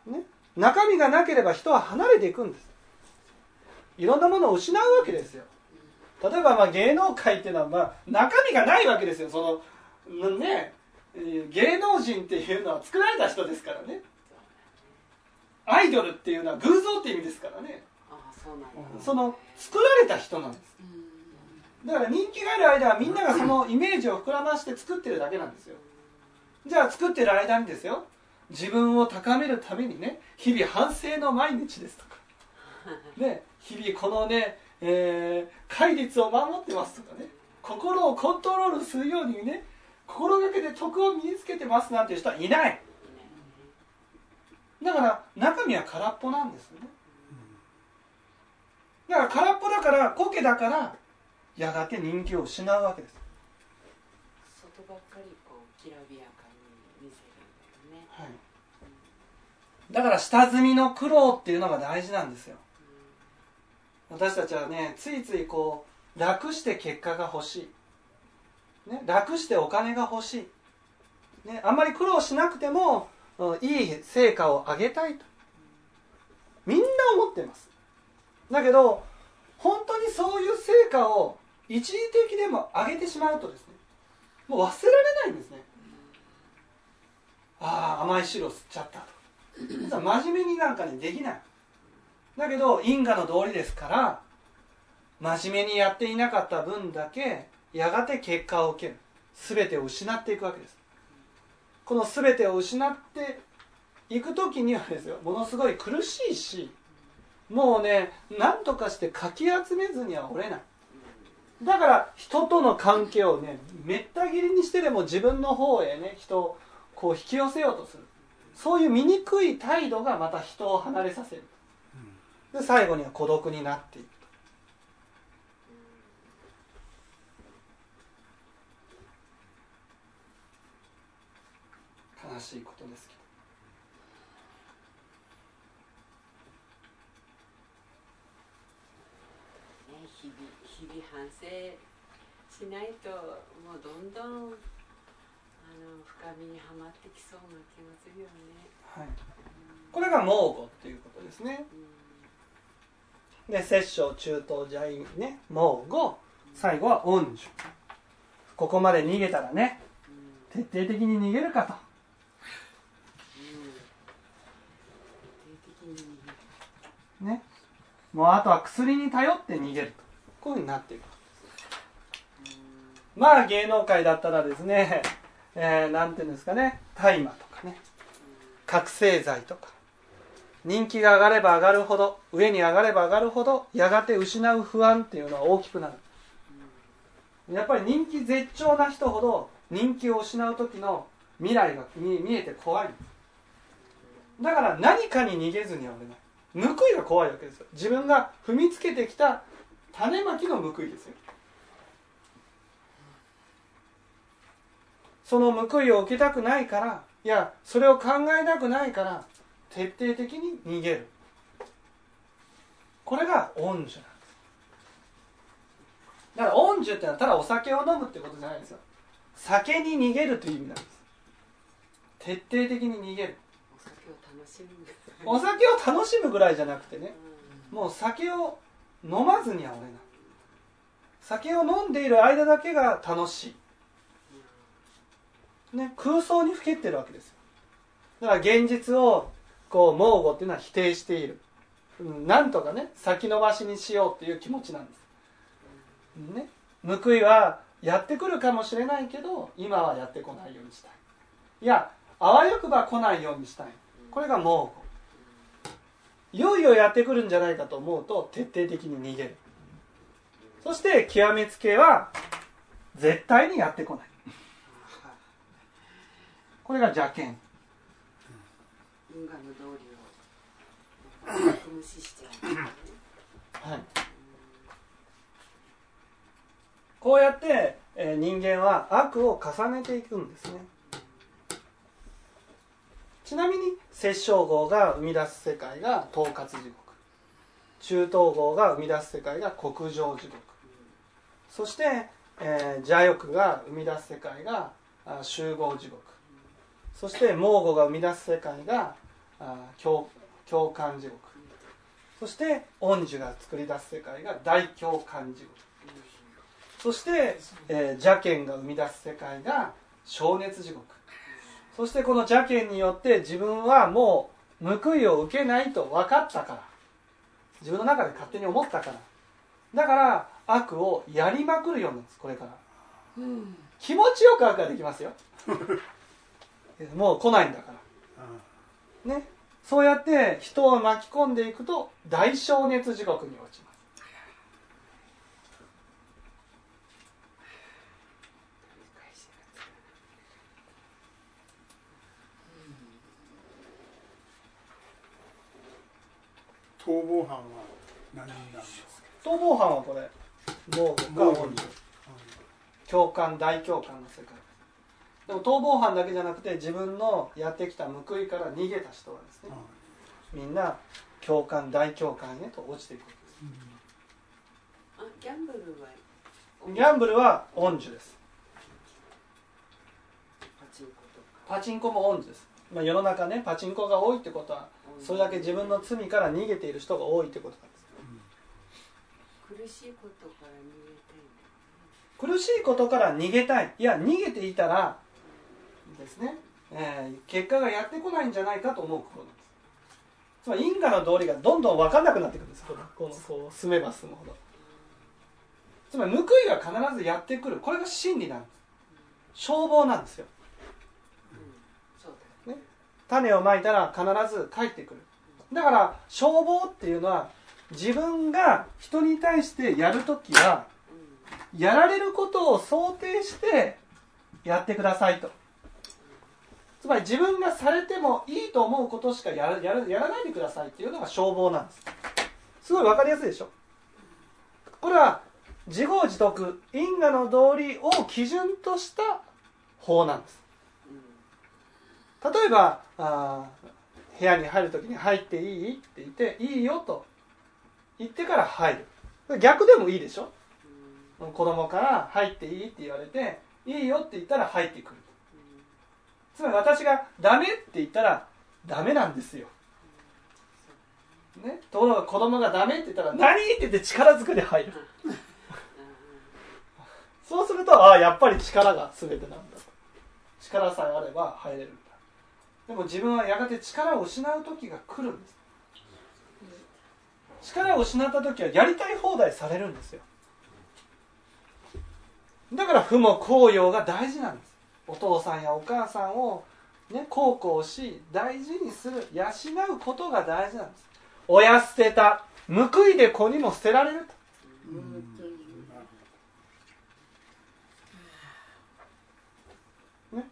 ね、中身がなければ人は離れていくんです。いろんなものを失うわけですよ。例えば芸能界っていうのは中身がないわけですよ。そのね、芸能人っていうのは作られた人ですからね。アイドルっていうのは偶像って意味ですからね。その作られた人なんです。だから人気がある間はみんながそのイメージを膨らまして作ってるだけなんですよ。じゃあ作ってる間にですよ、自分を高めるためにね、日々反省の毎日ですとか、ね、日々このね、戒律を守ってますとかね、 心をコントロールするようにね、心がけで徳を身につけてますなんていう人はいない。だから中身は空っぽなんですよね。だから空っぽだから、コケだから、やがて人気を失うわけです。 外ばっかりこうきらびやかに見せるんだよね。 はい、だから下積みの苦労っていうのが大事なんですよ。私たちはね、ついついこう楽して結果が欲しい、ね、楽してお金が欲しい、ね、あんまり苦労しなくてもいい成果を上げたいとみんな思っています。だけど本当にそういう成果を一時的でも上げてしまうとですね、もう忘れられないんですね。ああ甘い汁を吸っちゃったと。実は真面目になんかねできない。だけど因果の道理ですから、真面目にやっていなかった分だけやがて結果を受ける、全てを失っていくわけです。この全てを失っていく時にはですよ、ものすごい苦しいし、もうね何とかしてかき集めずには折れない。だから人との関係をねめった切りにしてでも自分の方へね人をこう引き寄せようとする、そういう醜い態度がまた人を離れさせる。で最後には孤独になっていくと。悲しいことですけど、 日々反省しないともうどんどん深みにはまってきそうな気がするよね。 はい、これが蒙語っていうことですね。で摂生中等邪因ね、蒙語、最後は恩樹。ここまで逃げたらね、徹底的に逃げるかと、ね、もうあとは薬に頼って逃げると、こういうふうになっていく。まあ芸能界だったらですね、なんていうんですかね、大麻とかね、覚醒剤とか、人気が上がれば上がるほど、上に上がれば上がるほど、やがて失う不安っていうのは大きくなる。やっぱり人気絶頂な人ほど人気を失う時の未来が見えて怖い。だから何かに逃げずには折れない。報いが怖いわけですよ。自分が踏みつけてきた種まきの報いですよ。その報いを受けたくないから、いやそれを考えたくないから徹底的に逃げる。これが恩樹なんです。だから恩樹ってのはただお酒を飲むってことじゃないんですよ。酒に逃げるという意味なんです。徹底的に逃げる。お酒を楽しむぐらいじゃなくてね、もう酒を飲まずには折れない。酒を飲んでいる間だけが楽しい、ね、空想にふけってるわけですよ。だから現実をこう蒙語っていうのは否定している、なんとかね先延ばしにしようっていう気持ちなんです、ね、報いはやってくるかもしれないけど今はやってこないようにしたい、いやあわよくば来ないようにしたい。これが蒙語。いよいよやってくるんじゃないかと思うと徹底的に逃げる。そして極めつけは絶対にやってこない。これが邪見。 因果の道理を無視しちゃう、 はい、こうやって、人間は悪を重ねていくんですね。ちなみに摂生業が生み出す世界が統括地獄、中等業が生み出す世界が国上地獄、そして、邪欲が生み出す世界が集合地獄、そして蒙語が生み出す世界が共感地獄、そして恩樹が作り出す世界が大共感地獄、そして、邪見が生み出す世界が消熱地獄、そしてこの邪見によって自分はもう報いを受けないと分かったから、自分の中で勝手に思ったから、だから悪をやりまくるようなんです。これから、気持ちよく悪ができますよもう来ないんだからね。そうやって人を巻き込んでいくと大消熱地獄に落ちます。 逃亡犯は何になるんですか？ 逃亡犯はこれ防具が恩樹、共感大共感の世界。でも逃亡犯だけじゃなくて自分のやってきた報いから逃げた人はですね、みんな共感大共感へと落ちていくわけです。 ギャンブルはギャンブルは恩樹です。 パチンコとか。 パチンコも恩樹です。世の中ね、パチンコが多いってことはそれだけ自分の罪から逃げている人が多いってことなんです。 苦しいことから逃げたい。 苦しいことから逃げたい。いや、逃げていたらですね、結果がやってこないんじゃないかと思うことなんです。つまり因果の道理がどんどん分かんなくなってくるんです。こう進めば進むほど。つまり報いが必ずやってくる。これが真理なんです。消防なんですよ。ね、種をまいたら必ず帰ってくる。だから消防っていうのは自分が人に対してやるときはやられることを想定してやってくださいと。つまり自分がされてもいいと思うことしかやらないでくださいっていうのが消防なんです。すごい分かりやすいでしょ。これは自業自得、因果の道理を基準とした法なんです。例えば部屋に入るときに入っていいって言っていいよと言ってから入る。逆でもいいでしょ。子供から入っていいって言われていいよって言ったら入ってくる。つまり私がダメって言ったらダメなんですよ、ね、ところが子供がダメって言ったら何って言って力ずくで入るそうするとやっぱり力が全てなんだ、力さえあれば入れるんだ。でも自分はやがて力を失う時が来るんです。力を失った時はやりたい放題されるんですよ。だから父母孝養が大事なんです。お父さんやお母さんを、ね、孝行し大事にする、養うことが大事なんです。親捨てた、報いで子にも捨てられると、ね、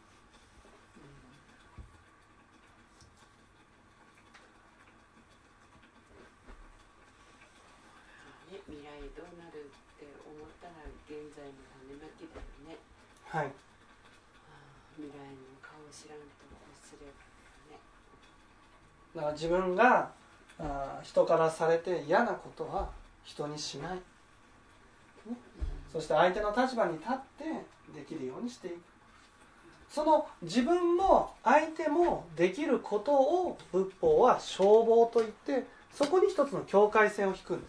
未来どうなるって思ったら現在の種まきだよね。 はい。 未来の顔を知らんとすればね。 だから自分が人からされて嫌なことは人にしない、ね、そして相手の立場に立ってできるようにしていく。その自分も相手もできることを仏法は消防といって、そこに一つの境界線を引くんです。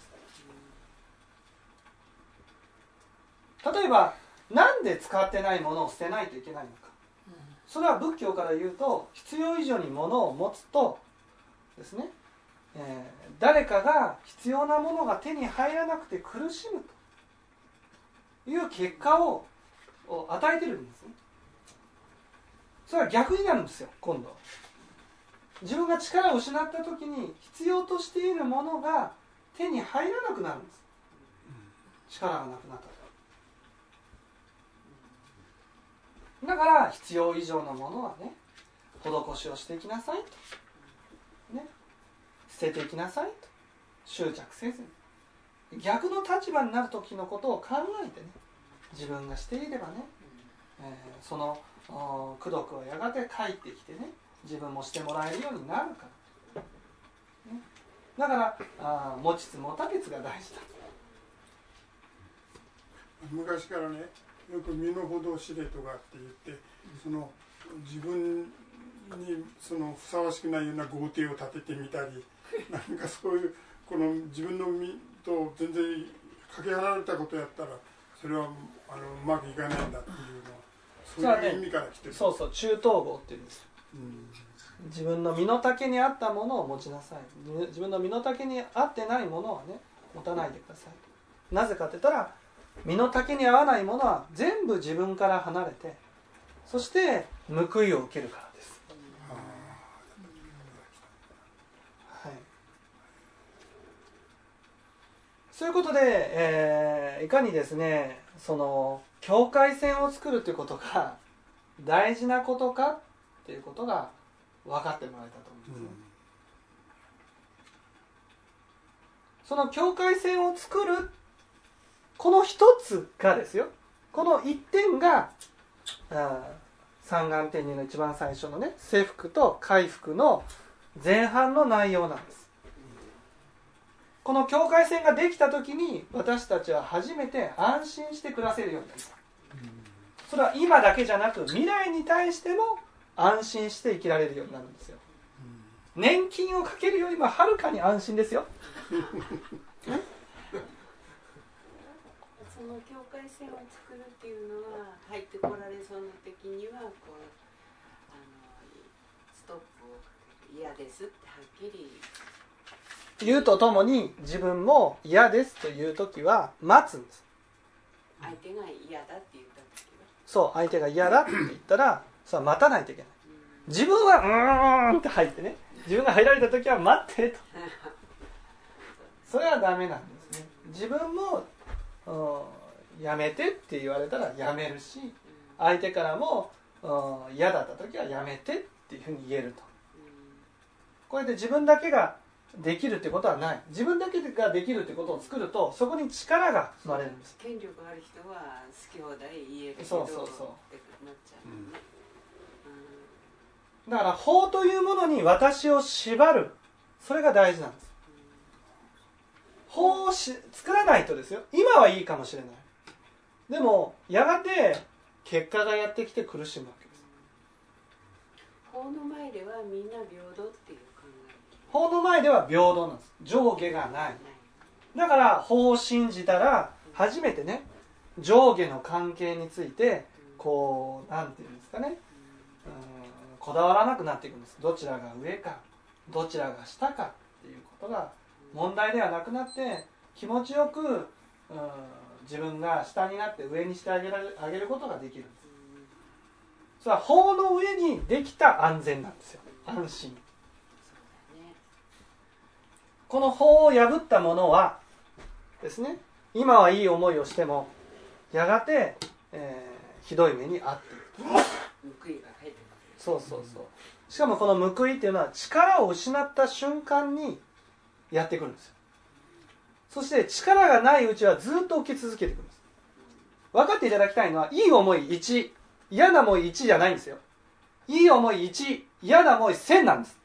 例えばなんで使ってないものを捨てないといけないのか。それは仏教から言うと、必要以上に物を持つとですね、誰かが必要なものが手に入らなくて苦しむという結果を与えてるんですね。それは逆になるんですよ。今度自分が力を失った時に必要としているものが手に入らなくなるんです。力がなくなったと。だから必要以上のものはね、施しをしていきなさいと、ね、捨てていきなさいと、執着せずに逆の立場になる時のことを考えてね、自分がしていればね、その功徳はやがて返ってきてね、自分もしてもらえるようになるから、ね、だから持ちつ持たれつが大事だ。 昔からね、よく身の程知れとかって言って、その自分にそのふさわしくないような豪邸を建ててみたり、なんかそういうこの自分の身と全然かけ離れたことやったらそれはうまくいかないんだっていうのは、そういう意味から来てる。 そうそう、中等号っていうんですよ、自分の身の丈に合ったものを持ちなさい。自分の身の丈に合ってないものはね、持たないでください。なぜかって言ったら、身の丈に合わないものは全部自分から離れて、そして報いを受けるからです、はい、そういうことで、いかにですね、その境界線を作るということが大事なことかっていうことが分かってもらえたと思うんですね、 その境界線を作るこの一つがですよ、この一点が三眼天人の一番最初のね、世福と回復の前半の内容なんです。この境界線ができた時に私たちは初めて安心して暮らせるようになります。それは今だけじゃなく未来に対しても安心して生きられるようになるんですよ。年金をかけるよりもはるかに安心ですよ。 その境界線を作るっていうのは入ってこられそうな時にはこうストップをかけて嫌ですってはっきり言うとともに自分も嫌ですという時は待つんです。 相手が嫌だって言った時はそう、相手が嫌だって言ったらそれは待たないといけない。自分はって入ってね、自分が入られた時は待ってとそれはダメなんですね。自分もやめてって言われたらやめるし、相手からも嫌だった時はやめてっていうふうに言えると。これで自分だけができるってことはない。自分だけができるってことを作るとそこに力が生まれるんです。 権力ある人は好き放題言えるけどそうそうそうってなっちゃうね。 だから法というものに私を縛る、それが大事なんです。法を作らないとですよ、今はいいかもしれない。でもやがて結果がやってきて苦しむわけです。 法の前ではみんな平等っていう考え。 法の前では平等なんです。上下がない。だから法を信じたら初めてね、上下の関係についてこうなんていうんですかね、こだわらなくなっていくんです。どちらが上かどちらが下かっていうことが問題ではなくなって、気持ちよく自分が下になって上にしてあげることができるんです。それは法の上にできた安全なんですよ。安心。この法を破ったものはですね、今はいい思いをしてもやがて、ひどい目に遭っていく。 報いが入ってくる。 そうそうそう。しかもこの報いっていうのは力を失った瞬間にやってくるんですよ。そして力がないうちはずっと起き続けてくるんです。分かっていただきたいのは、いい思い1、嫌な思い1じゃないんですよ。いい思い1、嫌な思い1000なんです。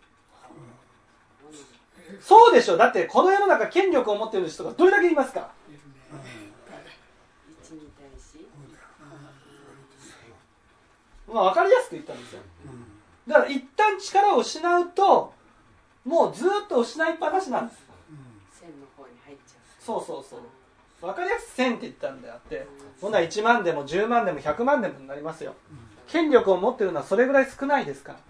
そうでしょ。だってこの世の中権力を持っている人がどれだけいますか。 1に対し、 分かりやすく言ったんですよ。だから一旦力を失うともうずっと失いっぱなしなんです。 線の方に入っちゃう。 そうそうそう。分かりやすく1000って言ったんであって、ほんなら1万でも10万でも100万でもになりますよ。権力を持っているのはそれぐらい少ないですから。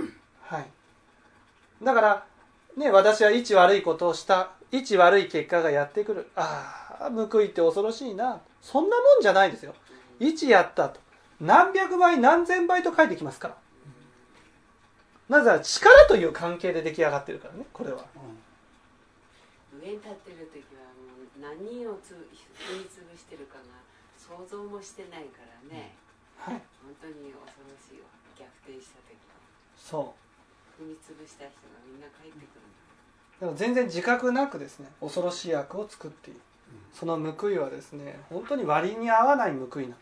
はい。だからね、私は一悪いことをした、一悪い結果がやってくる。ああ、報いって恐ろしいな。そんなもんじゃないですよ。一やったと何百倍何千倍と書いてきますから。なぜなら力という関係で出来上がってるからね、これは。 上に立ってる時はもう何を踏み潰してるかが想像もしてないからね、 はい、 本当に恐ろしいわ。逆転した時そう踏み潰した人がみんな帰ってくるんだ。 でも全然自覚なくですね、恐ろしい悪を作っている。その報いはですね、本当に割に合わない報いなんです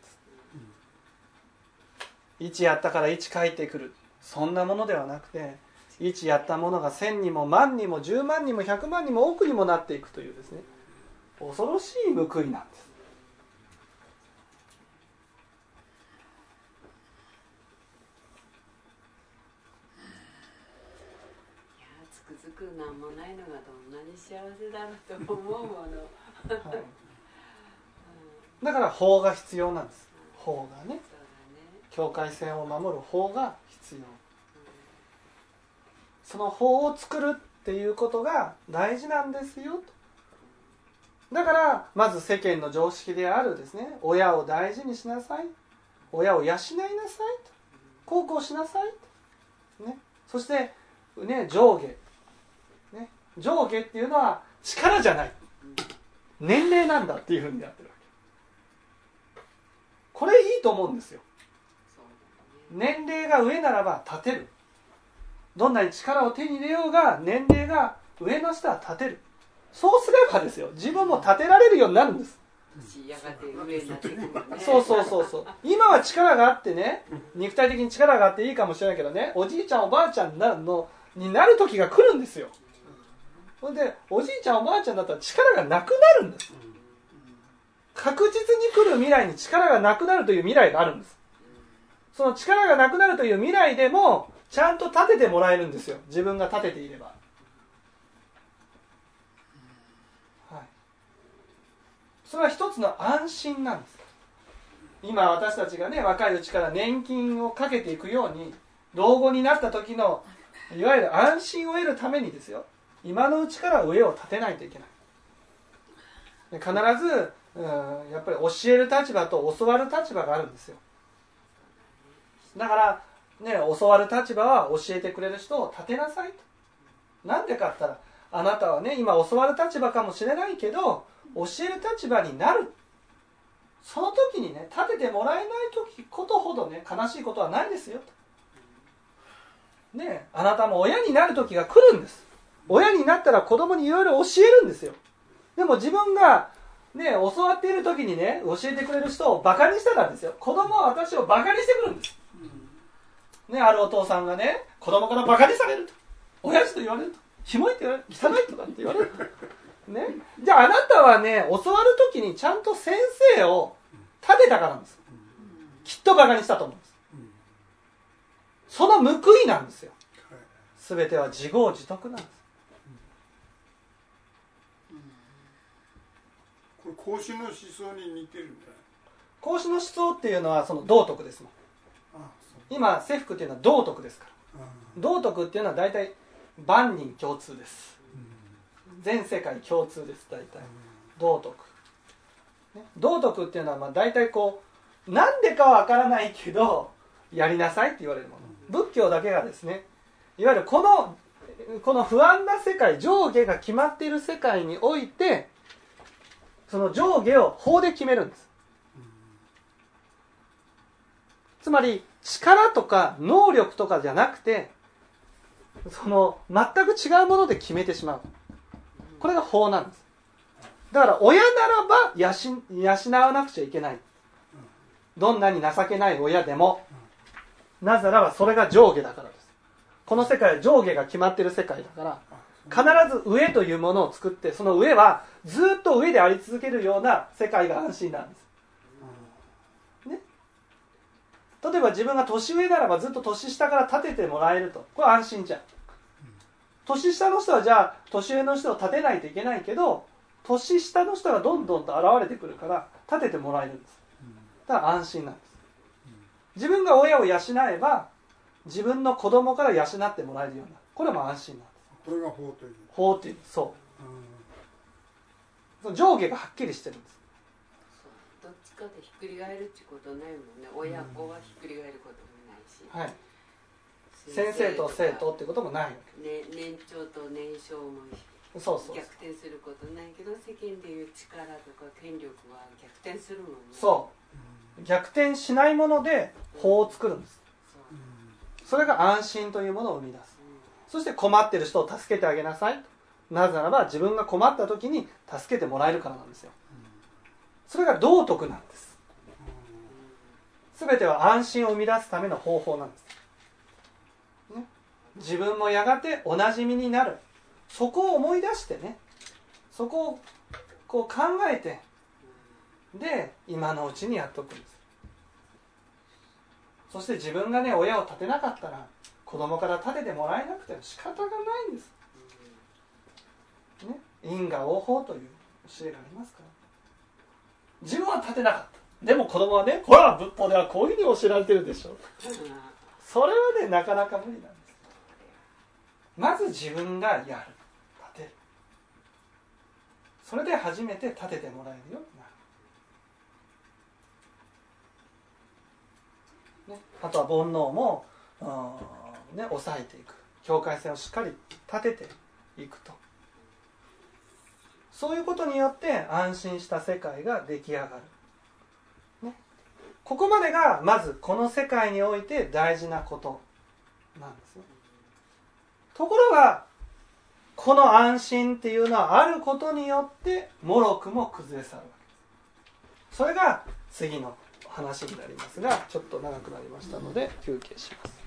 。1やったから1返ってくる、そんなものではなくて、1やったものが1000にも万にも10万にも100万にも億にもなっていくというですね、恐ろしい報いなんです。 いやつくづくなんもないのがどんなに幸せだろうと思うもの、 はい、だから法が必要なんです。法がね、境界線を守る法が必要。その法を作るっていうことが大事なんですよと。だからまず世間の常識であるですね、親を大事にしなさい、親を養いなさいと、孝行しなさいと、ね、そしてね、上下、ね、上下っていうのは力じゃない、年齢なんだっていうふうになってるわけ。これいいと思うんですよ。年齢が上ならば立てる。どんなに力を手に入れようが年齢が上の人は立てる。そうすればですよ、自分も立てられるようになるんです。 やがて上になってくるもんね。 そう今は力があってね、肉体的に力があっていいかもしれないけどね、おじいちゃんおばあちゃんになる時が来るんですよ。それでおじいちゃんおばあちゃんだったら力がなくなるんです。確実に来る未来に力がなくなるという未来があるんです。その力がなくなるという未来でもちゃんと立ててもらえるんですよ、自分が立てていれば。はい、それは一つの安心なんです。今私たちがね、若いうちから年金をかけていくように、老後になった時のいわゆる安心を得るためにですよ、今のうちから上を立てないといけない。必ずやっぱり教える立場と教わる立場があるんですよ。だからね、教わる立場は教えてくれる人を立てなさいと。なんでかって言ったら、あなたはね、今教わる立場かもしれないけど、教える立場になる、その時にね、立ててもらえないことほどね、悲しいことはないですよと。ね、あなたも親になる時が来るんです。親になったら子供にいろいろ教えるんですよ。でも自分がね、教わっている時にね、教えてくれる人をバカにしたらですよ、子供は私をバカにしてくるんです。ね、あるお父さんがね、子供からバカにされると、親父と言われると、キモいって言われる、汚いとかって言われるね、じゃああなたはね、教わる時にちゃんと先生を立てたからなんです。きっとバカにしたと思うんです。その報いなんですよ。すべては自業自得なんです。 これ孔子の思想に似てるんじゃない？ 孔子の思想っていうのはその道徳ですもん。今世福っていうのは道徳ですから。道徳っていうのは大体万人共通です。全世界共通です。大体道徳、ね、道徳っていうのはまあ大体こう、なんでかはわからないけどやりなさいって言われるもの。仏教だけがですね、いわゆるこの不安な世界、上下が決まっている世界において、その上下を法で決めるんです。つまり力とか能力とかじゃなくて、その全く違うもので決めてしまう。これが法なんです。だから親ならば養わなくちゃいけない。どんなに情けない親でも、なぜならばそれが上下だからです。この世界は上下が決まっている世界だから、必ず上というものを作って、その上はずっと上であり続けるような世界が安心なんです。ね、例えば自分が年上ならばずっと年下から立ててもらえると、これは安心じゃん。年下の人はじゃあ年上の人を立てないといけないけど、年下の人がどんどんと現れてくるから立ててもらえるんです。だから安心なんです。自分が親を養えば自分の子供から養ってもらえるような、これも安心なんです。 これが法という。 法という、そう、上下がはっきりしてるんです。 どっちかでひっくり返るってことないもんね。親子はひっくり返ることもないし、 はい、先生と生徒ってこともないわけ、 ね、年長と年少もそう逆転することないけど、世間でいう力とか権力は逆転するもんね。そう、 逆転しないもので法を作るんです。それが安心というものを生み出す。そして困っている人を助けてあげなさい。なぜならば自分が困った時に助けてもらえるからなんですよ。それが道徳なんです。すべては安心を生み出すための方法なんです、ね、自分もやがておなじみになる、そこを思い出してね、そこをこう考えて、で今のうちにやっておくんです。そして自分がね、親を立てなかったら子供から立ててもらえなくても仕方がないんです、ね、因果応報という教えがありますから。自分は立てなかった、でも子供はね、これは仏法ではこういうふうに教えられてるでしょ、それはね、なかなか無理なんです。まず自分がやる、立てる、それで初めて立ててもらえるようになる、ね、あとは煩悩も、ね、抑えていく、境界線をしっかり立てていくと、そういうことによって安心した世界が出来上がる、ね、ここまでがまずこの世界において大事なことなんですね。ところがこの安心っていうのはあることによって脆くも崩れ去るわけです。それが次の話になりますが、ちょっと長くなりましたので休憩します。